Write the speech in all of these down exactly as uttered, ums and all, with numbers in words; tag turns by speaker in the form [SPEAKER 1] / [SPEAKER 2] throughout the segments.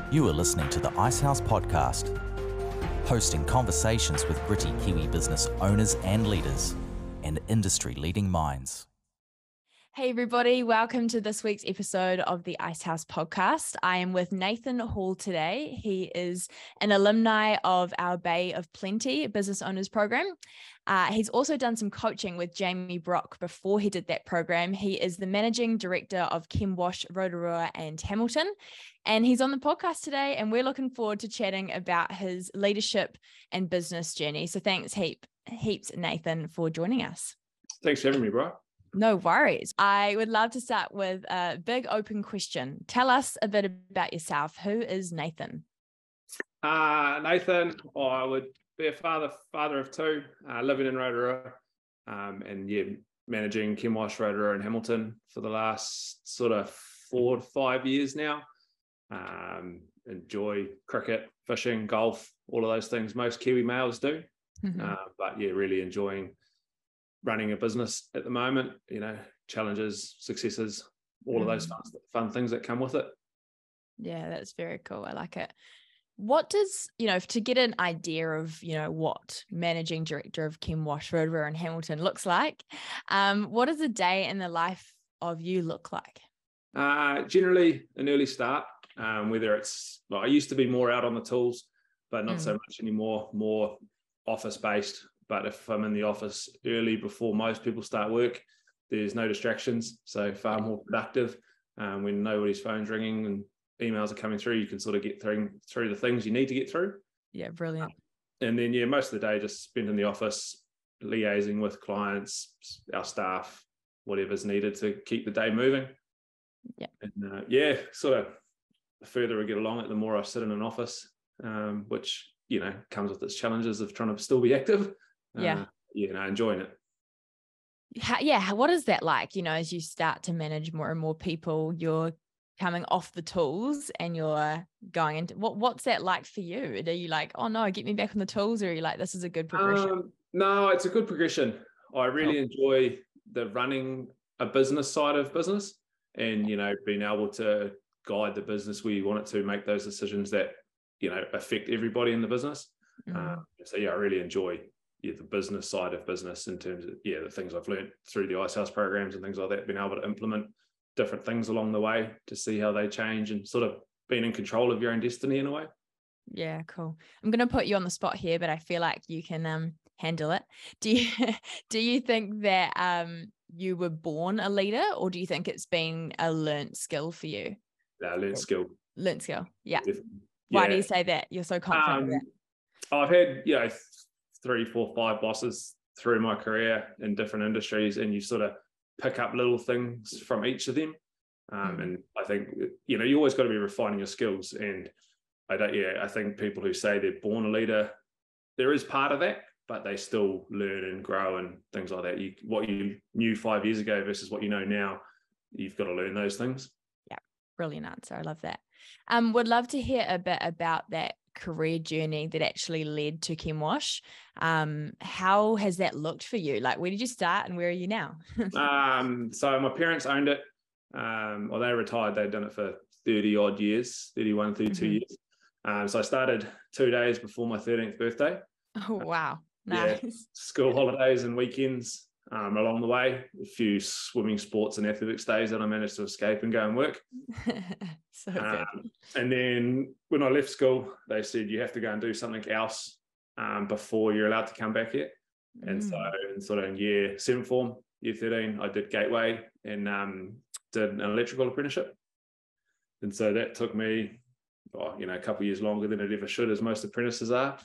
[SPEAKER 1] You are listening to the Icehouse Podcast, hosting conversations with gritty Kiwi business owners and leaders and industry-leading minds.
[SPEAKER 2] Hey everybody, welcome to this week's episode of the Icehouse Podcast. I am with Nathan Hall today. He is an alumni of our Bay of Plenty Business Owners Program. Uh, he's also done some coaching with Jamie Brock before he did that program. He is the Managing Director of Kimwash, Rotorua and Hamilton. And he's on the podcast today, and we're looking forward to chatting about his leadership and business journey. So thanks heap, heaps, Nathan, for joining us.
[SPEAKER 3] Thanks for having me, bro.
[SPEAKER 2] No worries. I would love to start with a big open question. Tell us a bit about yourself. Who is Nathan?
[SPEAKER 3] Uh, Nathan, oh, I would be a father father of two, uh, living in Rotorua, um, and yeah, managing Kimwash, Rotorua and Hamilton for the last sort of four to five years now. Um, enjoy cricket, fishing, golf, all of those things most Kiwi males do. Mm-hmm. Uh, but yeah, really enjoying running a business at the moment, you know, challenges, successes, all of those fun, fun things that come with it.
[SPEAKER 2] Yeah, that's very cool. I like it. What does, you know, to get an idea of, you know, what managing director of Kimwash, Rotorua and Hamilton looks like, um, what does a day in the life of you look like?
[SPEAKER 3] Uh, generally an early start, um, whether it's, well, I used to be more out on the tools, but not mm. so much anymore, more office-based. But if I'm in the office early before most people start work, there's no distractions. So far more productive. Um, when nobody's phone's ringing and emails are coming through, you can sort of get through, through the things you need to get through.
[SPEAKER 2] Yeah, brilliant.
[SPEAKER 3] And then, yeah, most of the day just spent in the office, liaising with clients, our staff, whatever's needed to keep the day moving.
[SPEAKER 2] Yeah. And
[SPEAKER 3] uh, yeah, sort of the further we get along it, the more I sit in an office, um, which, you know, comes with its challenges of trying to still be active.
[SPEAKER 2] Yeah.
[SPEAKER 3] Uh, yeah, no, enjoying it.
[SPEAKER 2] How, yeah. What is that like? You know, as you start to manage more and more people, you're coming off the tools and you're going into what, what's that like for you? Are you like, oh no, get me back on the tools? Or are you like, this is a good progression?
[SPEAKER 3] Um, no, it's a good progression. I really cool. enjoy the running a business side of business and, you know, being able to guide the business where you want it to, make those decisions that, you know, affect everybody in the business. Mm-hmm. Uh, so yeah, I really enjoy Yeah, the business side of business in terms of, yeah, the things I've learned through the Icehouse programs and things like that, being able to implement different things along the way to see how they change and sort of being in control of your own destiny in a way.
[SPEAKER 2] Yeah, cool. I'm going to put you on the spot here, but I feel like you can um, handle it. Do you, do you think that um, you were born a leader, or do you think it's been a learnt skill for you?
[SPEAKER 3] Yeah, learnt skill.
[SPEAKER 2] Learnt skill. Yeah.
[SPEAKER 3] Definitely.
[SPEAKER 2] Why
[SPEAKER 3] yeah.
[SPEAKER 2] do you say that? You're so confident
[SPEAKER 3] um,
[SPEAKER 2] with that.
[SPEAKER 3] I've had, you know, three, four, five bosses through my career in different industries, and you sort of pick up little things from each of them. Um, mm. And I think, you know, you always got to be refining your skills. And I don't, yeah, I think people who say they're born a leader, there is part of that, but they still learn and grow and things like that. You, what you knew five years ago versus what you know now, you've got to learn those things.
[SPEAKER 2] Yeah, brilliant answer. I love that. Um, would love to hear a bit about that career journey that actually led to Kimwash. Um, how has that looked for you? Like, where did you start and where are you now?
[SPEAKER 3] um, so my parents owned it. Um, well, they retired. They'd done it for thirty odd years, thirty-one, thirty-two mm-hmm. years. Um, so I started two days before my thirteenth birthday.
[SPEAKER 2] Oh, wow. Nice.
[SPEAKER 3] Yeah, school holidays and weekends um, along the way, a few swimming, sports and athletics days that I managed to escape and go and work.
[SPEAKER 2] So good.
[SPEAKER 3] Um, and then when I left school, they said, you have to go and do something else um, before you're allowed to come back here. Mm. And so in sort of in year seven form, year thirteen, I did Gateway and um, did an electrical apprenticeship. And so that took me, oh, you know, a couple of years longer than it ever should, as most apprentices are.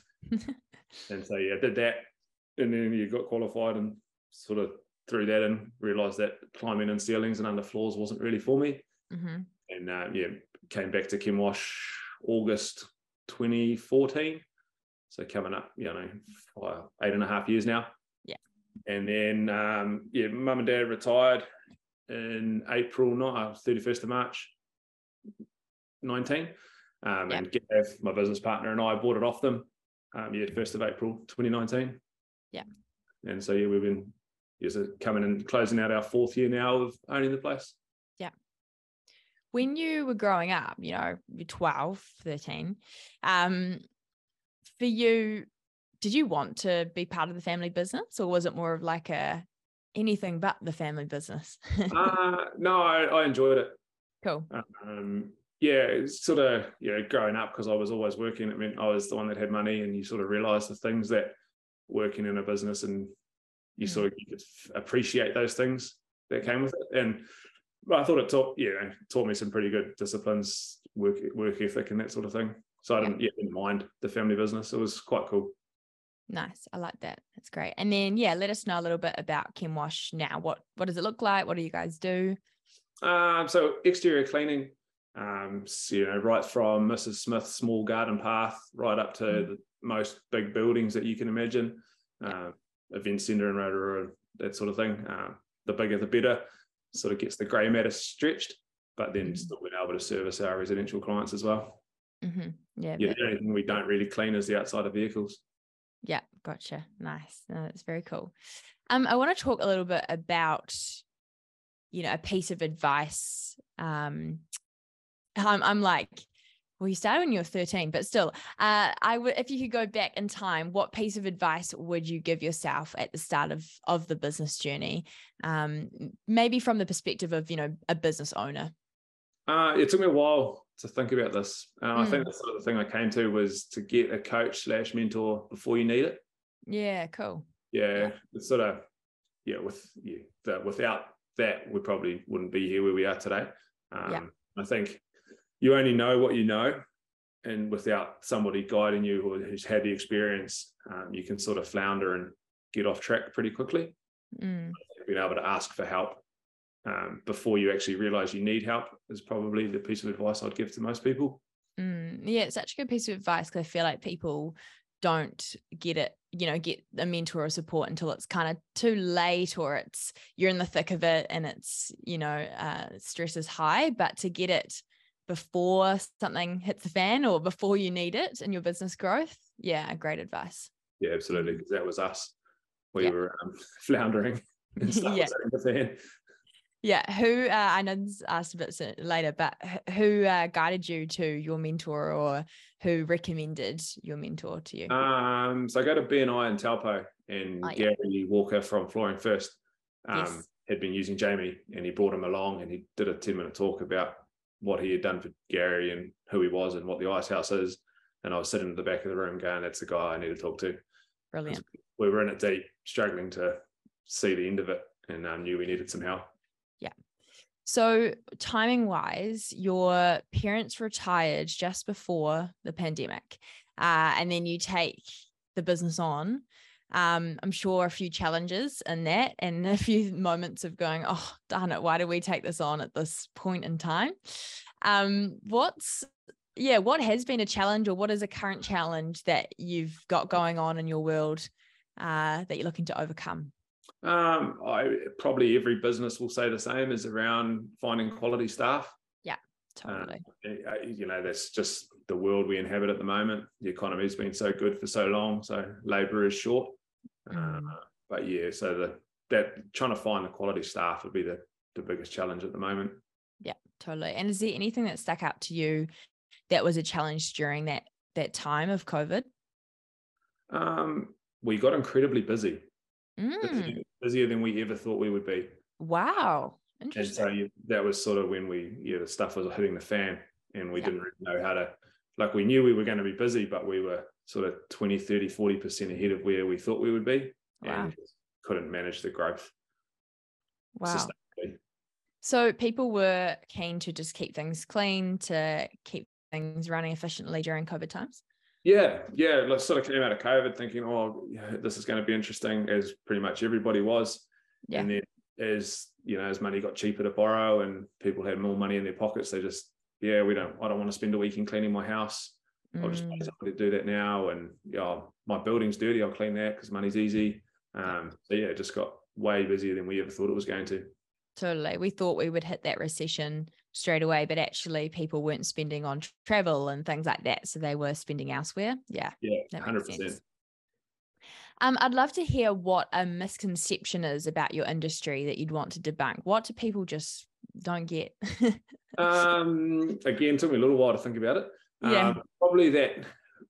[SPEAKER 3] And so, yeah, I did that. And then you got qualified and sort of threw that in, realised that climbing in ceilings and under floors wasn't really for me.
[SPEAKER 2] Mm-hmm.
[SPEAKER 3] And uh, yeah, came back to Kimwash August twenty fourteen. So coming up, you know, five, eight and a half years now.
[SPEAKER 2] Yeah.
[SPEAKER 3] And then, um, yeah, mum and dad retired in April, not thirty-first of March, nineteen. Um, yep. And Gav, my business partner, and I bought it off them. Um, yeah, first of April, twenty nineteen.
[SPEAKER 2] Yeah.
[SPEAKER 3] And so, yeah, we've been yeah, so coming and closing out our fourth year now of owning the place.
[SPEAKER 2] Yeah. When you were growing up, you know, you're twelve, thirteen, um, for you, did you want to be part of the family business, or was it more of like a anything but the family business?
[SPEAKER 3] uh, no, I, I enjoyed it.
[SPEAKER 2] Cool.
[SPEAKER 3] Um, yeah, it's sort of, you know, growing up, because I was always working, it meant I was the one that had money, and you sort of realize the things that working in a business, and you mm. sort of you could appreciate those things that came with it. And I thought it taught, you know, taught me some pretty good disciplines, work work ethic and that sort of thing. So I didn't, yeah, didn't mind the family business. It was quite cool.
[SPEAKER 2] Nice. I like that. That's great. And then, yeah, let us know a little bit about ChemWash now. What what does it look like? What do you guys do?
[SPEAKER 3] Um, so exterior cleaning, um, so, you know, right from Missus Smith's small garden path right up to mm. the most big buildings that you can imagine, uh, event centre in Rotorua, that sort of thing. Uh, the bigger, the better. Sort of gets the grey matter stretched, but then mm. still being able to service our residential clients as well.
[SPEAKER 2] Mm-hmm. Yeah.
[SPEAKER 3] Yeah.
[SPEAKER 2] But-
[SPEAKER 3] the only thing we don't really clean is the outside of vehicles.
[SPEAKER 2] Yeah, gotcha. Nice. No, that's very cool. Um, I want to talk a little bit about, you know, a piece of advice. Um, I'm, I'm like, well, you started when you were thirteen, but still, uh, I would, if you could go back in time, what piece of advice would you give yourself at the start of of the business journey? Um, maybe from the perspective of, you know, a business owner.
[SPEAKER 3] Uh, it took me a while to think about this. Uh,
[SPEAKER 2] mm.
[SPEAKER 3] I think the sort of thing I came to was to get a coach slash mentor before you need it.
[SPEAKER 2] Yeah, cool.
[SPEAKER 3] Yeah, yeah. It's sort of, yeah, with yeah, the, without that, we probably wouldn't be here where we are today. Um, yeah. I think you only know what you know, and without somebody guiding you who, who's had the experience, um, you can sort of flounder and get off track pretty quickly.
[SPEAKER 2] Mm.
[SPEAKER 3] Being able to ask for help Um, before you actually realize you need help is probably the piece of advice I'd give to most people.
[SPEAKER 2] Mm, yeah, it's such a good piece of advice, because I feel like people don't get it, you know, get a mentor or support until it's kind of too late, or it's you're in the thick of it and it's, you know, uh, stress is high. But to get it before something hits the fan or before you need it in your business growth, yeah, great advice.
[SPEAKER 3] Yeah, absolutely, because that was us. We yeah. were um, floundering and stuff
[SPEAKER 2] yeah.
[SPEAKER 3] was hitting the fan.
[SPEAKER 2] Yeah, who, uh, I know this is asked a bit later, but who uh, guided you to your mentor, or who recommended your mentor to you?
[SPEAKER 3] Um, so I go to B and I in Taupo, and oh, yeah. Gary Walker from Flooring First um, yes. had been using Jamie, and he brought him along, and he did a ten minute talk about what he had done for Gary and who he was and what the Ice House is. And I was sitting in the back of the room going, that's the guy I need to talk to.
[SPEAKER 2] Brilliant.
[SPEAKER 3] We were in it deep, struggling to see the end of it, and um, knew we needed some help.
[SPEAKER 2] Yeah. So timing wise, your parents retired just before the pandemic, uh, and then you take the business on. Um, I'm sure a few challenges in that, and a few moments of going, oh, darn it, why do we take this on at this point in time? Um, what's, yeah, what has been a challenge, or what is a current challenge that you've got going on in your world uh, that you're looking to overcome?
[SPEAKER 3] Um, I probably every business will say the same, is around finding quality staff.
[SPEAKER 2] Yeah, totally.
[SPEAKER 3] Uh, you know, that's just the world we inhabit at the moment. The economy has been so good for so long, so labour is short. Mm. Uh, but yeah, so the that trying to find the quality staff would be the the biggest challenge at the moment.
[SPEAKER 2] Yeah, totally. And is there anything that stuck out to you that was a challenge during that that time of COVID?
[SPEAKER 3] Um, we got incredibly busy.
[SPEAKER 2] Mm.
[SPEAKER 3] Busier than we ever thought we would be.
[SPEAKER 2] Wow. Interesting.
[SPEAKER 3] And so you, that was sort of when we, yeah, the stuff was hitting the fan, and we yeah. didn't really know how to, like we knew we were going to be busy, but we were sort of twenty, thirty, forty percent ahead of where we thought we would be.
[SPEAKER 2] Wow.
[SPEAKER 3] And couldn't manage the growth.
[SPEAKER 2] Wow. So people were keen to just keep things clean, to keep things running efficiently during COVID times?
[SPEAKER 3] Yeah, yeah. Like sort of came out of COVID thinking, oh, yeah, this is going to be interesting, as pretty much everybody was.
[SPEAKER 2] Yeah.
[SPEAKER 3] And then as, you know, as money got cheaper to borrow and people had more money in their pockets, they just, yeah, we don't, I don't want to spend a weekend cleaning my house. Mm. I'll just pay somebody to do that now. And yeah, my building's dirty, I'll clean that because money's easy. Um, so yeah, it just got way busier than we ever thought it was going to.
[SPEAKER 2] Totally. We thought we would hit that recession straight away, but actually people weren't spending on travel and things like that. So they were spending elsewhere. Yeah.
[SPEAKER 3] Yeah, one hundred percent.
[SPEAKER 2] Um, I'd love to hear what a misconception is about your industry that you'd want to debunk. What do people just don't get?
[SPEAKER 3] um, again, took me a little while to think about it.
[SPEAKER 2] Yeah.
[SPEAKER 3] Um, probably that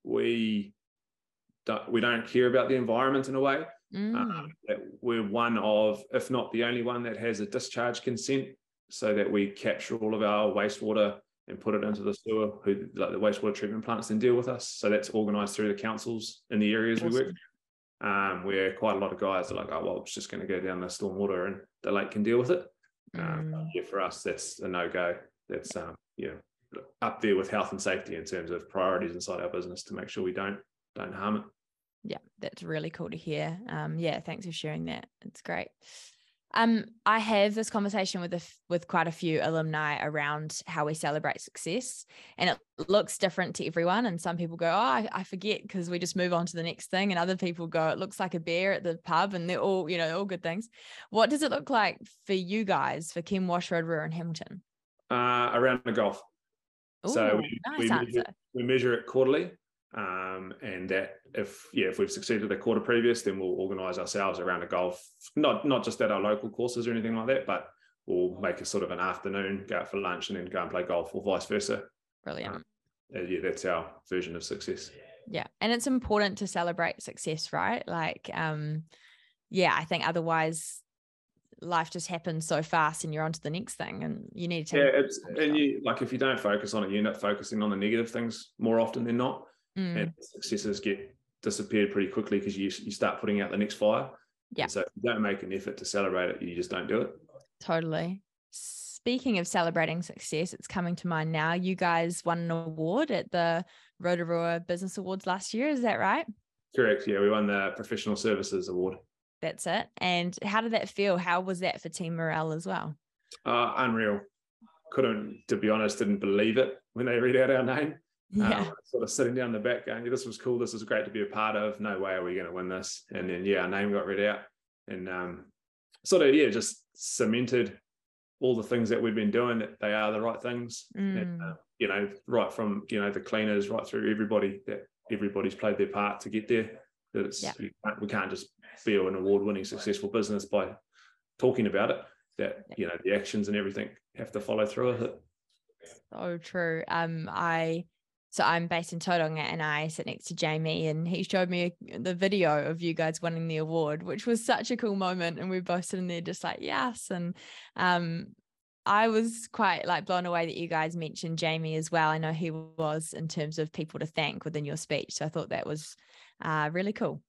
[SPEAKER 3] we don't, we don't care about the environment in a way.
[SPEAKER 2] Mm.
[SPEAKER 3] Um, that we're one of, if not the only one, that has a discharge consent, so that we capture all of our wastewater and put it into the sewer, who like the wastewater treatment plants then deal with us. So that's organised through the councils in the areas
[SPEAKER 2] Awesome.
[SPEAKER 3] we work. Um, where quite a lot of guys are like, oh, well, it's just going to go down the stormwater and the lake can deal with it. Um,
[SPEAKER 2] Mm.
[SPEAKER 3] yeah, for us, that's a no-go. That's um, you know, up there with health and safety in terms of priorities inside our business to make sure we don't don't harm it.
[SPEAKER 2] Yeah, that's really cool to hear. Um, yeah, thanks for sharing that. It's great. Um, I have this conversation with a, with quite a few alumni around how we celebrate success, and it looks different to everyone. And some people go, "Oh, I, I forget," because we just move on to the next thing, and other people go, "It looks like a bear at the pub," and they're all, you know, all good things. What does it look like for you guys for Kenwash, Rotorua, and Hamilton?
[SPEAKER 3] Uh, around the golf.
[SPEAKER 2] Ooh,
[SPEAKER 3] So we,
[SPEAKER 2] nice
[SPEAKER 3] we,
[SPEAKER 2] answer.
[SPEAKER 3] measure, we measure it quarterly. Um, and that if yeah if we've succeeded the quarter previous, then we'll organise ourselves around a golf, not not just at our local courses or anything like that, but we'll make a sort of an afternoon, go out for lunch and then go and play golf, or vice versa.
[SPEAKER 2] Brilliant.
[SPEAKER 3] Um, yeah, that's our version of success.
[SPEAKER 2] Yeah, and it's important to celebrate success, right? Like, um, yeah, I think otherwise life just happens so fast and you're on to the next thing, and you need to take
[SPEAKER 3] yeah it's, and you like if you don't focus on it, you end up focusing on the negative things more often than not. Mm. And successes get disappeared pretty quickly because you you start putting out the next fire.
[SPEAKER 2] Yeah.
[SPEAKER 3] And so if you don't make an effort to celebrate it, you just don't do it.
[SPEAKER 2] Totally. Speaking of celebrating success, it's coming to mind now. You guys won an award at the Rotorua Business Awards last year. Is that right?
[SPEAKER 3] Correct. Yeah, we won the Professional Services Award.
[SPEAKER 2] That's it. And how did that feel? How was that for team morale as well?
[SPEAKER 3] Uh, unreal. Couldn't, to be honest, didn't believe it when they read out our name.
[SPEAKER 2] Yeah.
[SPEAKER 3] Um, sort of sitting down the back going, yeah, this was cool. This is great to be a part of. No way are we going to win this. And then, yeah, our name got read out. And um, sort of, yeah, just cemented all the things that we've been doing, that they are the right things.
[SPEAKER 2] Mm.
[SPEAKER 3] And, uh, you know, right from, you know, the cleaners right through everybody, that everybody's played their part to get there. That it's yeah. we, can't, we can't just be an award-winning successful business by talking about it. That, you know, the actions and everything have to follow through with it.
[SPEAKER 2] So true. Um, I so I'm based in Tauranga, and I sit next to Jamie, and he showed me a, the video of you guys winning the award, which was such a cool moment. And we both sitting there just like, yes. And um, I was quite like blown away that you guys mentioned Jamie as well. I know he was in terms of people to thank within your speech. So I thought that was uh, really cool.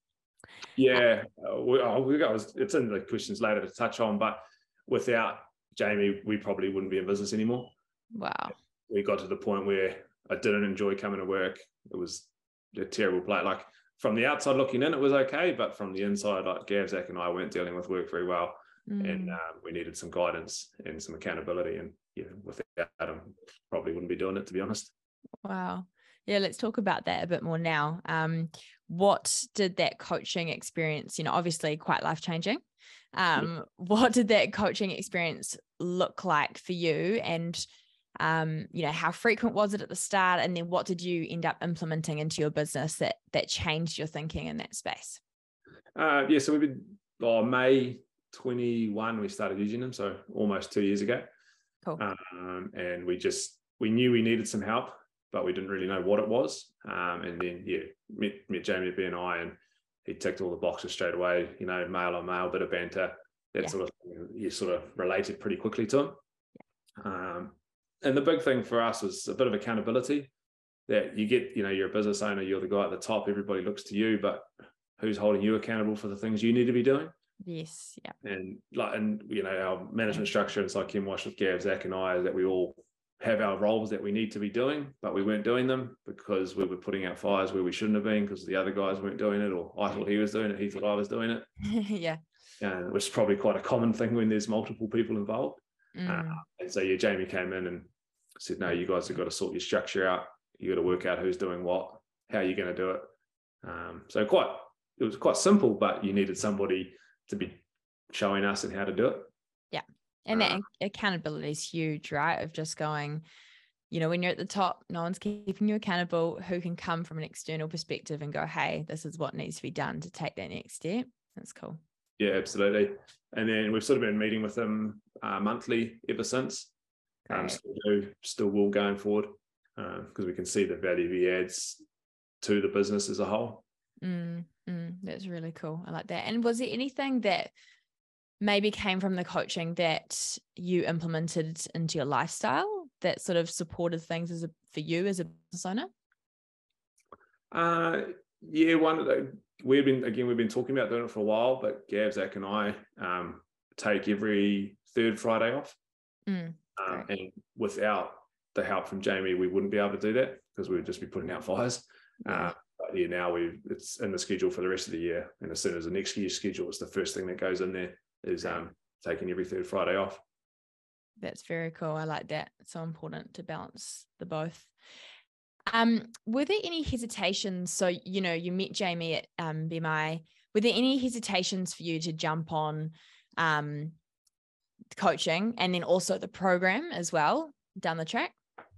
[SPEAKER 3] Yeah, uh, we, oh, we got, it's in the questions later to touch on, but without Jamie, we probably wouldn't be in business anymore.
[SPEAKER 2] Wow.
[SPEAKER 3] We got to the point where I didn't enjoy coming to work. It was a terrible play. Like from the outside looking in, it was okay, but from the inside, like Gav, Zach and I weren't dealing with work very well. Mm. And um, we needed some guidance and some accountability. And you know, without him, probably wouldn't be doing it, to be honest.
[SPEAKER 2] Wow. Yeah, let's talk about that a bit more now. Um, what did that coaching experience, you know, obviously quite life-changing. Um, yeah. What did that coaching experience look like for you? And Um, you know, how frequent was it at the start? And then what did you end up implementing into your business that that changed your thinking in that space?
[SPEAKER 3] Uh, yeah, so we've been, oh, May twenty-one, we started using them. So almost two years ago.
[SPEAKER 2] Cool.
[SPEAKER 3] Um, and we just, we knew we needed some help, but we didn't really know what it was. Um, and then, yeah, met, met Jamie, B and I, and he ticked all the boxes straight away, you know, male on male, bit of banter, that yeah. sort of, you sort of related pretty quickly to him. Yeah. Um, And the big thing for us was a bit of accountability, that you get, you know, you're a business owner, you're the guy at the top, everybody looks to you, but who's holding you accountable for the things you need to be doing?
[SPEAKER 2] Yes. Yeah.
[SPEAKER 3] And like, and you know, our management structure inside Kenwash with Gav, Zach and I, is that we all have our roles that we need to be doing, but we weren't doing them because we were putting out fires where we shouldn't have been because the other guys weren't doing it, or I thought he was doing it, he thought I was doing it.
[SPEAKER 2] Yeah.
[SPEAKER 3] Uh, which is probably quite a common thing when there's multiple people involved. Mm. Uh, and so, yeah, Jamie came in and said, no, you guys have got to sort your structure out. You got to work out who's doing what, how you're going to do it. Um, so quite, it was quite simple, but you needed somebody to be showing us and how to do it.
[SPEAKER 2] Yeah. And that uh, accountability is huge, right? Of just going, you know, when you're at the top, no one's keeping you accountable. Who can come from an external perspective and go, hey, this is what needs to be done to take that next step. That's cool.
[SPEAKER 3] Yeah, absolutely. And then we've sort of been meeting with them uh, monthly ever since. Um, still do, still will going forward, because um, we can see the value he adds to the business as a whole.
[SPEAKER 2] Mm, mm, that's really cool. I like that. And was there anything that maybe came from the coaching that you implemented into your lifestyle that sort of supported things as a, for you as a business owner?
[SPEAKER 3] Uh, yeah, one of the, we've been, again, we've been talking about doing it for a while, but Gav, Zach and I um, take every third Friday off.
[SPEAKER 2] Mm,
[SPEAKER 3] um, and without the help from Jamie, we wouldn't be able to do that because we would just be putting out fires.
[SPEAKER 2] Yeah.
[SPEAKER 3] Uh, but yeah, now we it's in the schedule for the rest of the year. And as soon as the next year's schedule, it's the first thing that goes in there is um, taking every third Friday off.
[SPEAKER 2] That's very cool. I like that. It's so important to balance the both. Um, were there any hesitations? So, you know, you met Jamie at um, B M I. Were there any hesitations for you to jump on um, coaching and then also the program as well down the track?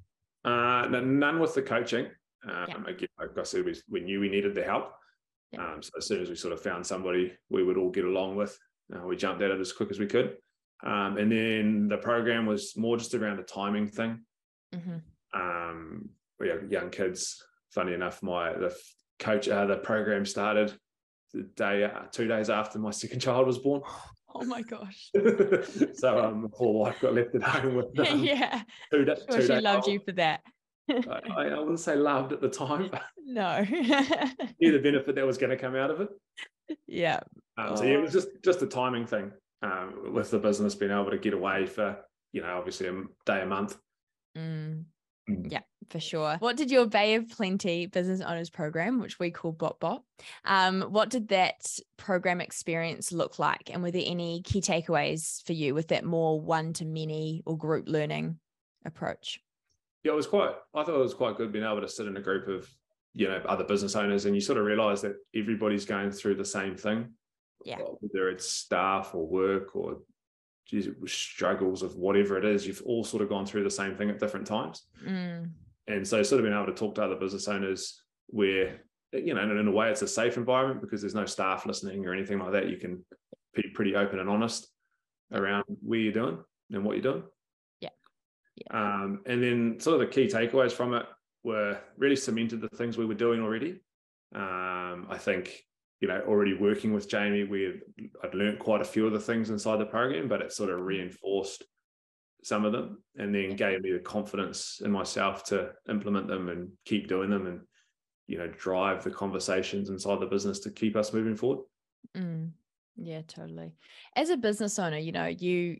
[SPEAKER 3] Uh, none with the coaching. Um,
[SPEAKER 2] yeah.
[SPEAKER 3] Again, like I said, we, we knew we needed the help.
[SPEAKER 2] Yeah.
[SPEAKER 3] Um, so as soon as we sort of found somebody we would all get along with, uh, we jumped at it as quick as we could. Um, and then the program was more just around a timing thing.
[SPEAKER 2] Mm-hmm.
[SPEAKER 3] Um, we have young kids. Funny enough, my the coach, uh, the program started the day, uh, two days after my second child was born.
[SPEAKER 2] Oh my gosh!
[SPEAKER 3] So um, my poor wife got left at home with um,
[SPEAKER 2] yeah.
[SPEAKER 3] two, da-
[SPEAKER 2] Sure,
[SPEAKER 3] two
[SPEAKER 2] she
[SPEAKER 3] days
[SPEAKER 2] loved
[SPEAKER 3] old.
[SPEAKER 2] you for that.
[SPEAKER 3] I, I wouldn't say loved at the time, but
[SPEAKER 2] no.
[SPEAKER 3] knew the benefit that was going to come out of it.
[SPEAKER 2] Yeah.
[SPEAKER 3] Um,
[SPEAKER 2] oh.
[SPEAKER 3] So yeah, it was just just a timing thing um, with the business being able to get away for, you know, obviously a day a month.
[SPEAKER 2] Mm. Yeah, for sure. What did your Bay of Plenty Business Owners Program, which we call Bop Bop, um, what did that program experience look like? And were there any key takeaways for you with that more one-to-many or group learning approach?
[SPEAKER 3] Yeah, it was quite, I thought it was quite good being able to sit in a group of, you know, other business owners, and you sort of realize that everybody's going through the same thing.
[SPEAKER 2] Yeah.
[SPEAKER 3] Whether it's staff or work or geez, struggles of whatever it is, you've all sort of gone through the same thing at different times.
[SPEAKER 2] Mm.
[SPEAKER 3] And so sort of being able to talk to other business owners where, you know, in a way it's a safe environment because there's no staff listening or anything like that. You can be pretty open and honest around where you're doing and what you're doing.
[SPEAKER 2] Yeah. Yeah.
[SPEAKER 3] Um, and then sort of the key takeaways from it were really cemented the things we were doing already. Um, I think, you know, already working with Jamie, we had, I'd learned quite a few of the things inside the program, but it sort of reinforced some of them and then gave me the confidence in myself to implement them and keep doing them and, you know, drive the conversations inside the business to keep us moving forward.
[SPEAKER 2] Mm. Yeah, totally. As a business owner, you know, you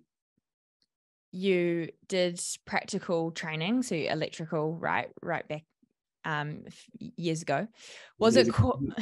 [SPEAKER 2] you did practical training, so electrical, right, right back um years ago. Was years it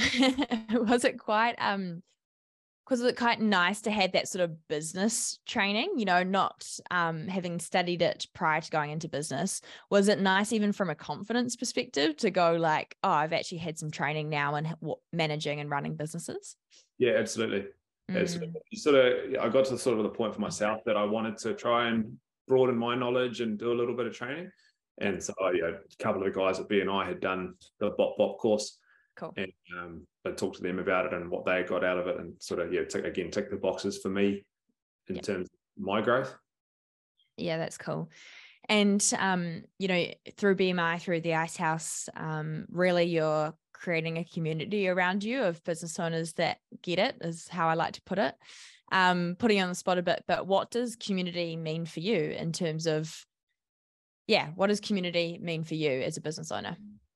[SPEAKER 2] qu- was it quite um was it quite nice to have that sort of business training, you know, not um having studied it prior to going into business? Was it nice even from a confidence perspective to go like, oh, I've actually had some training now in managing and running businesses?
[SPEAKER 3] Yeah, absolutely. Mm. Sort of, I got to sort of the point for myself that I wanted to try and broaden my knowledge and do a little bit of training. And so, yeah, a couple of the guys at B N I had done the Bop Bop course.
[SPEAKER 2] Cool.
[SPEAKER 3] And um, I talked to them about it and what they got out of it, and sort of, yeah, t- again, tick the boxes for me in yep. terms of my growth.
[SPEAKER 2] Yeah, that's cool. And, um, you know, through B M I, through the Ice House, um, really you're creating a community around you of business owners that get it, is how I like to put it. Um, putting you on the spot a bit, but what does community mean for you in terms of, yeah, what does community mean for you as a business owner?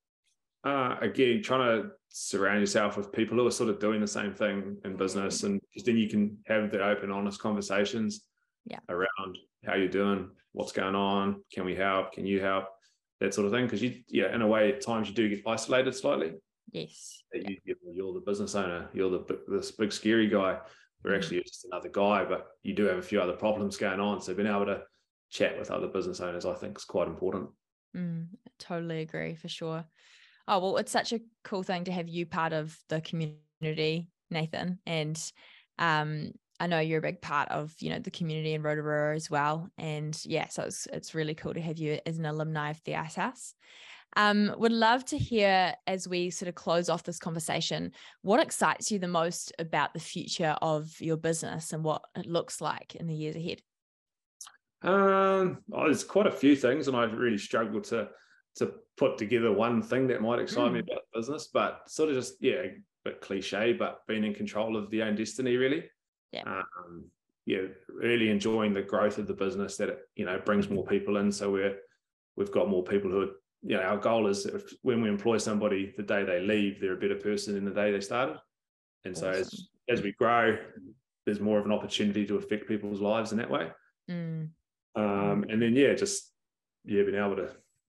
[SPEAKER 3] Uh, again, trying to surround yourself with people who are sort of doing the same thing in business, and then you can have the open, honest conversations
[SPEAKER 2] yeah. around
[SPEAKER 3] how you're doing, what's going on, can we help, can you help, that sort of thing. Because you, yeah, in a way, at times you do get isolated slightly.
[SPEAKER 2] Yes.
[SPEAKER 3] You, you're the business owner, you're the this big scary guy. We're mm-hmm. actually just another guy, but you do have a few other problems going on. So being able to chat with other business owners, I think, is quite important.
[SPEAKER 2] Mm, totally agree, for sure. Oh, well, it's such a cool thing to have you part of the community, Nathan. And um, I know you're a big part of, you know, the community in Rotorua as well. And yeah, so it's it's really cool to have you as an alumni of the Ice House. Um, would love to hear, as we sort of close off this conversation, what excites you the most about the future of your business and what it looks like in the years ahead?
[SPEAKER 3] Um, oh, there's quite a few things, and I really struggle to to put together one thing that might excite mm. me about the business. But sort of just yeah, a bit cliche, but being in control of the own destiny, really.
[SPEAKER 2] Yeah.
[SPEAKER 3] Um, yeah, really enjoying the growth of the business. That it you know brings more people in, so we're we've got more people who are. You know, our goal is if, when we employ somebody, the day they leave, they're a better person than the day they started. And so awesome. as as we grow, there's more of an opportunity to affect people's lives in that way.
[SPEAKER 2] Mm.
[SPEAKER 3] Um, and then, yeah, just, yeah, being able to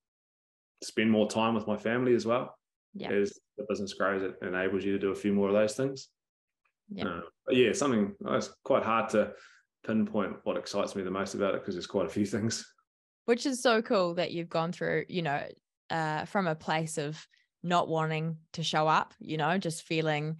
[SPEAKER 3] spend more time with my family as well.
[SPEAKER 2] Yeah.
[SPEAKER 3] As the business grows, it enables you to do a few more of those things.
[SPEAKER 2] Yeah.
[SPEAKER 3] Uh, but yeah, something, it's quite hard to pinpoint what excites me the most about it because there's quite a few things.
[SPEAKER 2] Which is so cool that you've gone through, you know, uh, from a place of not wanting to show up, you know, just feeling,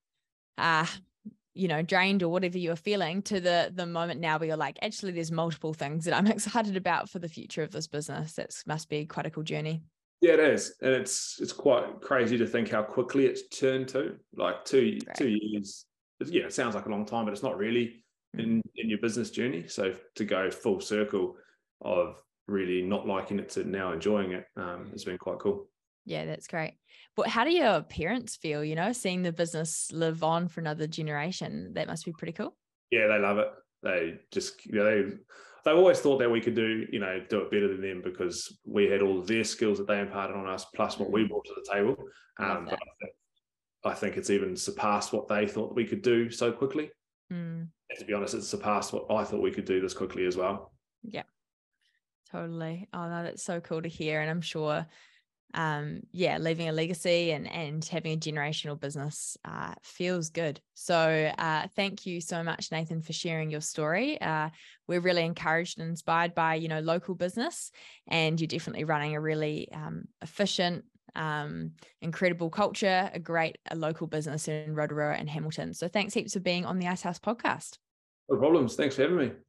[SPEAKER 2] uh, you know, drained or whatever you're feeling to the the moment now where you're like, actually, there's multiple things that I'm excited about for the future of this business. That must be quite a cool journey.
[SPEAKER 3] Yeah, it is. And it's it's quite crazy to think how quickly it's turned to. Like two, Great. two years. Yeah, it sounds like a long time, but it's not really mm. in, in your business journey. So to go full circle of really not liking it to now enjoying it um, has been quite cool.
[SPEAKER 2] Yeah, that's great. But how do your parents feel, you know, seeing the business live on for another generation? That must be pretty cool.
[SPEAKER 3] Yeah, they love it. They just, you know, they, they always thought that we could do, you know, do it better than them because we had all of their skills that they imparted on us, plus what we brought to the table. Um, but I think, I think it's even surpassed what they thought we could do so quickly.
[SPEAKER 2] Mm.
[SPEAKER 3] And to be honest, it's surpassed what I thought we could do this quickly as well.
[SPEAKER 2] Yeah. Totally. Oh no, that's so cool to hear. And I'm sure, um, yeah, leaving a legacy and, and having a generational business uh, feels good. So uh, thank you so much, Nathan, for sharing your story. Uh, we're really encouraged and inspired by, you know, local business, and you're definitely running a really um, efficient, um, incredible culture, a great a local business in Rotorua and Hamilton. So thanks heaps for being on the Icehouse podcast.
[SPEAKER 3] No problems. Thanks for having me.